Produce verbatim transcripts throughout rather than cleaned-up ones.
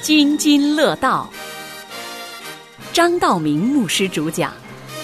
津津乐道，张道明牧师主讲。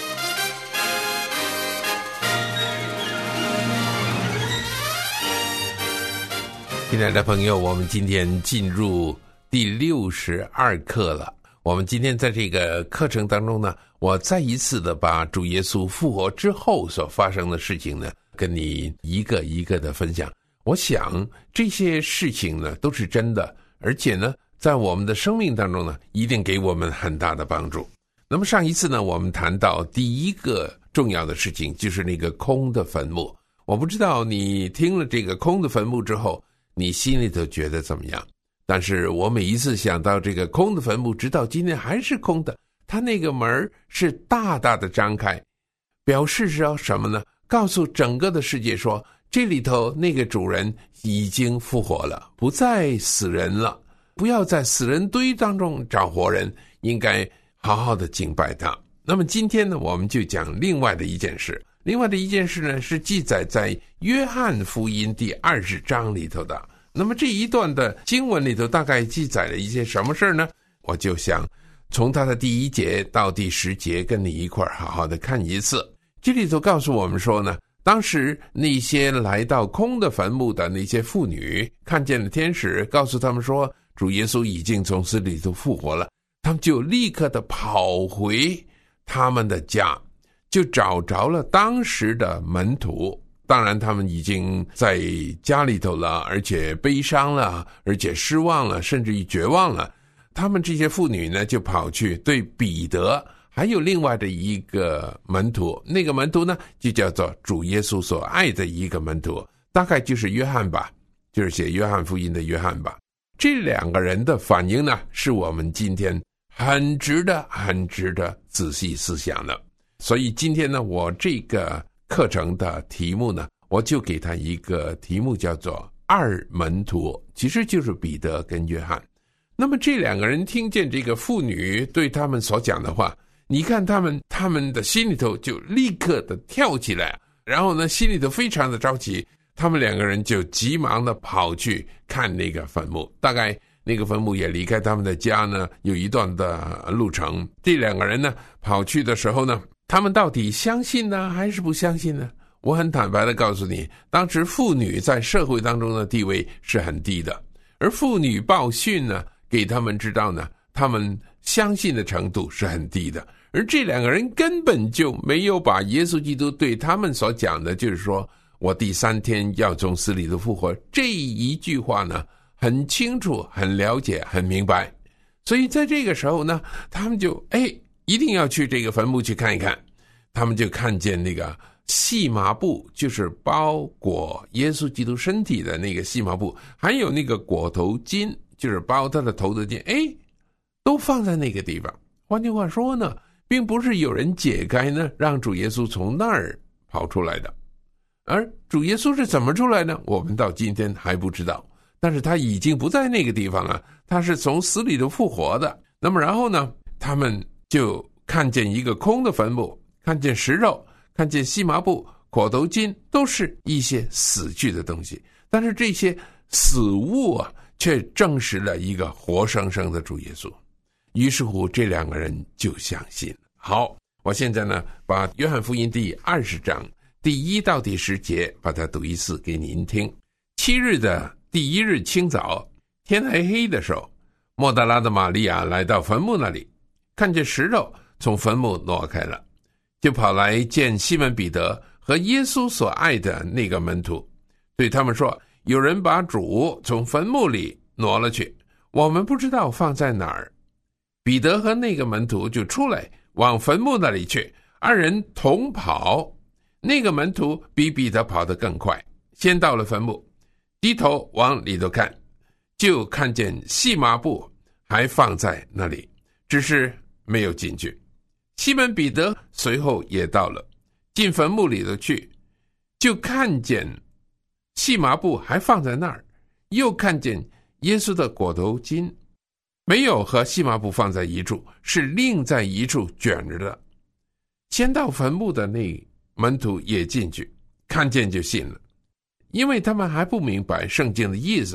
亲爱的朋友，我们今天进入第六十二课了。我们今天在这个课程当中呢，我再一次的把主耶稣复活之后所发生的事情呢，跟你一个一个的分享。我想这些事情呢都是真的，而且呢在我们的生命当中呢一定给我们很大的帮助。那么上一次呢我们谈到第一个重要的事情，就是那个空的坟墓。我不知道你听了这个空的坟墓之后你心里头觉得怎么样，但是我每一次想到这个空的坟墓，直到今天还是空的，它那个门是大大的张开，表示是要什么呢？告诉整个的世界说，这里头那个主人已经复活了，不再死人了，不要在死人堆当中找活人，应该好好的敬拜他。那么今天呢，我们就讲另外的一件事。另外的一件事呢，是记载在约翰福音第二十章里头的。那么这一段的经文里头大概记载了一些什么事呢？我就想从它的第一节到第十节跟你一块儿好好的看一次。这里头告诉我们说呢，当时那些来到空的坟墓的那些妇女看见了天使，告诉他们说主耶稣已经从死里头复活了，他们就立刻的跑回他们的家，就找着了当时的门徒。当然他们已经在家里头了，而且悲伤了，而且失望了，甚至于绝望了。他们这些妇女呢就跑去对彼得还有另外的一个门徒，那个门徒呢就叫做主耶稣所爱的一个门徒，大概就是约翰吧，就是写约翰福音的约翰吧。这两个人的反应呢是我们今天很值得很值得仔细思想的。所以今天呢，我这个课程的题目呢，我就给他一个题目叫做二门徒，其实就是彼得跟约翰。那么这两个人听见这个妇女对他们所讲的话，你看他们他们的心里头就立刻的跳起来，然后呢心里头非常的着急，他们两个人就急忙的跑去看那个坟墓。大概那个坟墓也离开他们的家呢有一段的路程。这两个人呢跑去的时候呢，他们到底相信呢还是不相信呢？我很坦白的告诉你，当时妇女在社会当中的地位是很低的，而妇女报讯呢给他们知道呢，他们相信的程度是很低的。而这两个人根本就没有把耶稣基督对他们所讲的，就是说我第三天要从死里头复活，这一句话呢很清楚很了解很明白。所以在这个时候呢，他们就哎一定要去这个坟墓去看一看。他们就看见那个细麻布，就是包裹耶稣基督身体的那个细麻布，还有那个裹头巾，就是包他的头的巾，哎，都放在那个地方。换句话说呢，并不是有人解开呢让主耶稣从那儿跑出来的。而主耶稣是怎么出来呢？我们到今天还不知道，但是他已经不在那个地方了，他是从死里头复活的。那么然后呢，他们就看见一个空的坟墓，看见石头，看见细麻布、裹头巾，都是一些死去的东西，但是这些死物啊却证实了一个活生生的主耶稣。于是乎这两个人就相信。好，我现在呢把约翰福音第二十章第一到第十节把它读一次给您听。七日的第一日清早，天还黑的时候，莫大拉的玛利亚来到坟墓那里，看见石头从坟墓挪开了，就跑来见西门彼得和耶稣所爱的那个门徒，对他们说，有人把主从坟墓里挪了去，我们不知道放在哪儿。彼得和那个门徒就出来往坟墓那里去，二人同跑。那个门徒比彼得跑得更快，先到了坟墓，低头往里头看，就看见细麻布还放在那里，只是没有进去。西门彼得随后也到了，进坟墓里头去，就看见细麻布还放在那儿，又看见耶稣的裹头巾没有和细麻布放在一处，是另在一处卷着的。先到坟墓的那门徒也进去，看见就信了，因为他们还不明白圣经的意思，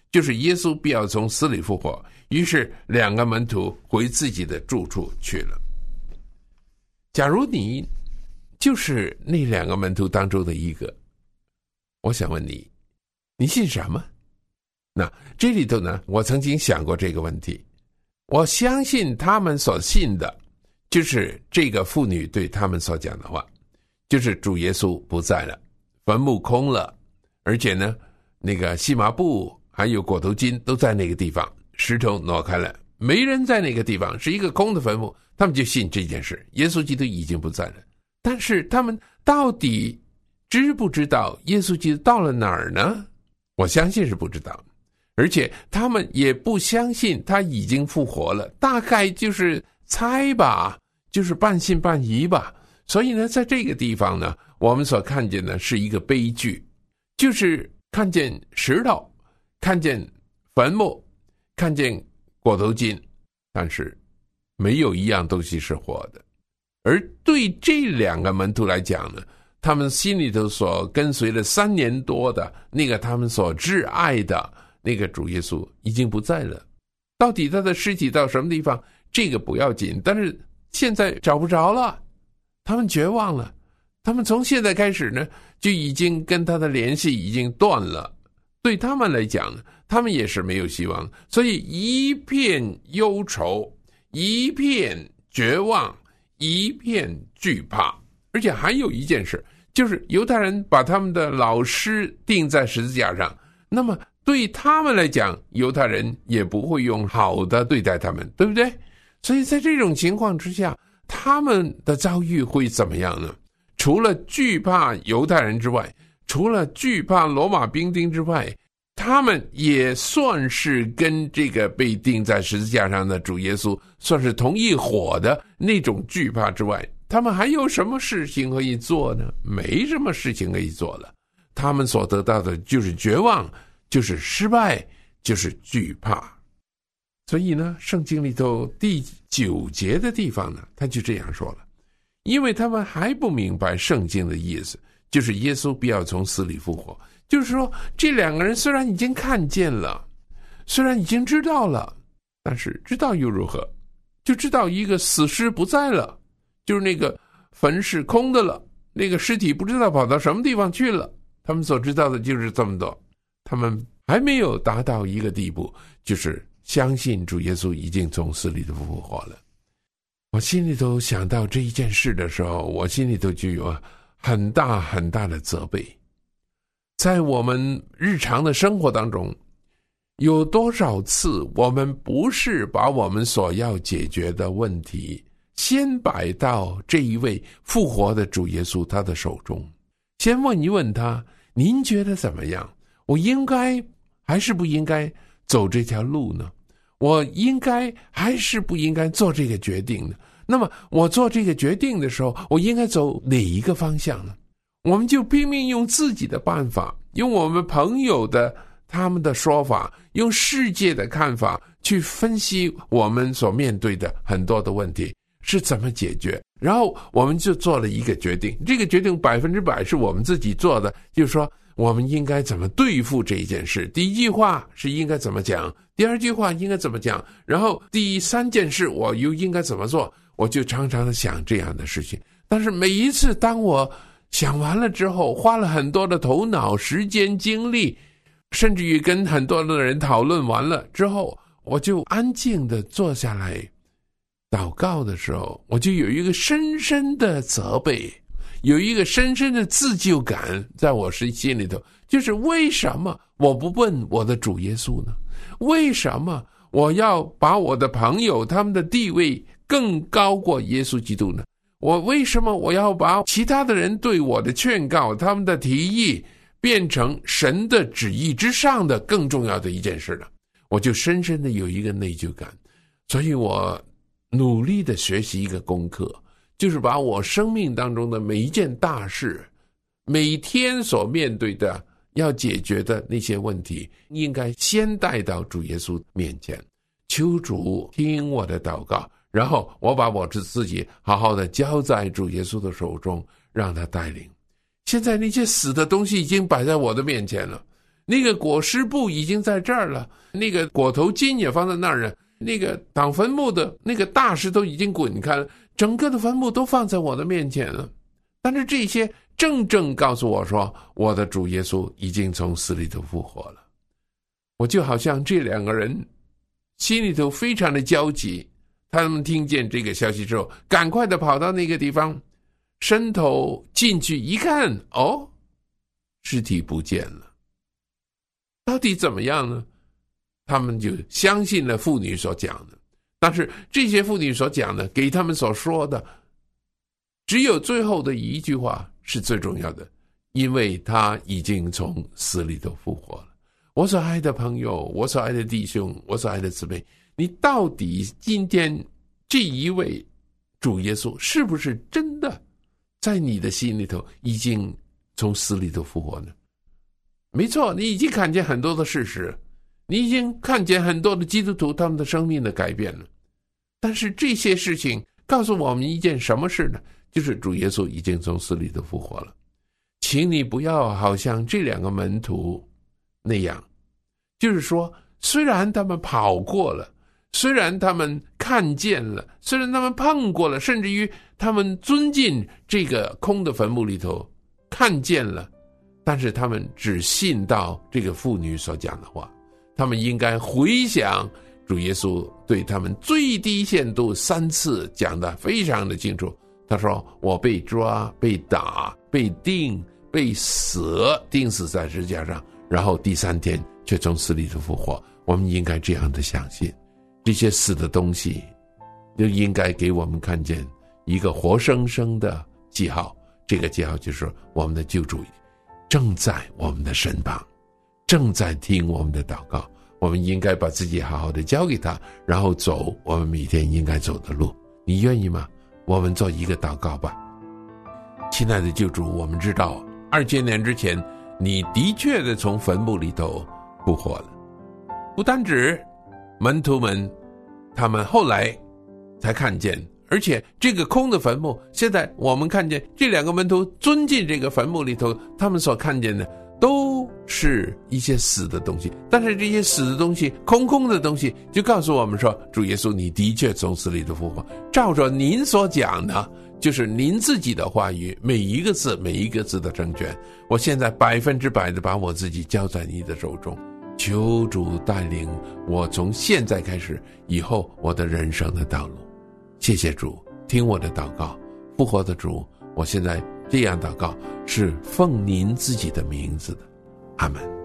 就是耶稣必要从死里复活。于是两个门徒回自己的住处去了。假如你就是那两个门徒当中的一个，我想问你，你信什么？那这里头呢，我曾经想过这个问题。我相信他们所信的就是这个妇女对他们所讲的话，就是主耶稣不在了，坟墓空了，而且呢那个细麻布还有裹头巾都在那个地方，石头挪开了，没人在那个地方，是一个空的坟墓。他们就信这件事，耶稣基督已经不在了。但是他们到底知不知道耶稣基督到了哪儿呢？我相信是不知道，而且他们也不相信他已经复活了，大概就是猜吧，就是半信半疑吧。所以呢，在这个地方呢，我们所看见的是一个悲剧，就是看见石头，看见坟墓，看见裹头巾，但是没有一样东西是活的。而对这两个门徒来讲呢，他们心里头所跟随了三年多的那个他们所挚爱的那个主耶稣已经不在了。到底他的尸体到什么地方，这个不要紧，但是现在找不着了，他们绝望了。他们从现在开始呢，就已经跟他的联系已经断了。对他们来讲呢，他们也是没有希望，所以一片忧愁，一片绝望，一片惧怕。而且还有一件事，就是犹太人把他们的老师钉在十字架上，那么对他们来讲，犹太人也不会用好的对待他们，对不对？所以在这种情况之下，他们的遭遇会怎么样呢？除了惧怕犹太人之外，除了惧怕罗马兵丁之外，他们也算是跟这个被钉在十字架上的主耶稣算是同一伙的那种惧怕之外，他们还有什么事情可以做呢？没什么事情可以做了。他们所得到的就是绝望，就是失败，就是惧怕。所以呢，圣经里头第九节的地方呢，他就这样说了，因为他们还不明白圣经的意思，就是耶稣必要从死里复活。就是说，这两个人虽然已经看见了，虽然已经知道了，但是知道又如何？就知道一个死尸不在了，就是那个坟是空的了，那个尸体不知道跑到什么地方去了。他们所知道的就是这么多，他们还没有达到一个地步，就是相信主耶稣已经从死里头复活了。我心里头想到这一件事的时候，我心里头就有很大很大的责备。在我们日常的生活当中，有多少次我们不是把我们所要解决的问题先摆到这一位复活的主耶稣他的手中，先问一问他，您觉得怎么样？我应该还是不应该走这条路呢？我应该还是不应该做这个决定呢？那么我做这个决定的时候，我应该走哪一个方向呢？我们就拼命用自己的办法，用我们朋友的他们的说法，用世界的看法去分析我们所面对的很多的问题是怎么解决，然后我们就做了一个决定。这个决定百分之百是我们自己做的，就是说我们应该怎么对付这一件事。第一句话是应该怎么讲，第二句话应该怎么讲，然后第三件事我又应该怎么做。我就常常的想这样的事情，但是每一次当我想完了之后，花了很多的头脑、时间、精力，甚至于跟很多的人讨论完了之后，我就安静的坐下来祷告的时候，我就有一个深深的责备，有一个深深的自疚感在我心里头，就是为什么我不问我的主耶稣呢？为什么我要把我的朋友他们的地位更高过耶稣基督呢？我为什么我要把其他的人对我的劝告，他们的提议变成神的旨意之上的更重要的一件事呢？我就深深的有一个内疚感。所以我努力的学习一个功课，就是把我生命当中的每一件大事，每天所面对的要解决的那些问题，应该先带到主耶稣面前，求主听我的祷告，然后我把我自己好好的交在主耶稣的手中，让他带领。现在那些死的东西已经摆在我的面前了， 那个裹尸布已经在这儿了，那个裹头巾也放在那儿了，那个挡坟墓的那个大石头已经滚开了，整个的坟墓都放在我的面前了。但是这些正正告诉我说，我的主耶稣已经从死里头复活了。我就好像这两个人心里头非常的焦急，他们听见这个消息之后，赶快的跑到那个地方，伸头进去一看，哦，尸体不见了。到底怎么样呢？他们就相信了妇女所讲的，但是这些妇女所讲的，给他们所说的，只有最后的一句话是最重要的，因为他已经从死里头复活了。我所爱的朋友，我所爱的弟兄，我所爱的姊妹，你到底今天这一位主耶稣是不是真的在你的心里头已经从死里头复活呢？没错，你已经看见很多的事实，你已经看见很多的基督徒他们的生命的改变了。但是这些事情告诉我们一件什么事呢？就是主耶稣已经从死里头复活了。请你不要好像这两个门徒那样，就是说虽然他们跑过了，虽然他们看见了，虽然他们碰过了，甚至于他们钻进这个空的坟墓里头看见了，但是他们只信到这个妇女所讲的话。他们应该回想主耶稣对他们最低限度三次讲得非常的清楚。他说，我被抓，被打，被钉，被死，钉死在十字架上，然后第三天却从死里头复活。我们应该这样的相信，这些死的东西就应该给我们看见一个活生生的记号。这个记号就是我们的救主正在我们的身旁，正在听我们的祷告。我们应该把自己好好的交给他，然后走我们每天应该走的路。你愿意吗？我们做一个祷告吧。亲爱的救主，我们知道二千年之前你的确的从坟墓里头复活了，不单止门徒们他们后来才看见，而且这个空的坟墓，现在我们看见这两个门徒钻进这个坟墓里头，他们所看见的都是一些死的东西。但是这些死的东西，空空的东西，就告诉我们说，主耶稣你的确从死里的复活，照着您所讲的，就是您自己的话语，每一个字每一个字的成全。我现在百分之百的把我自己交在你的手中，求主带领我从现在开始以后我的人生的道路。谢谢主，听我的祷告。复活的主，我现在这样祷告是奉您自己的名字的，阿们。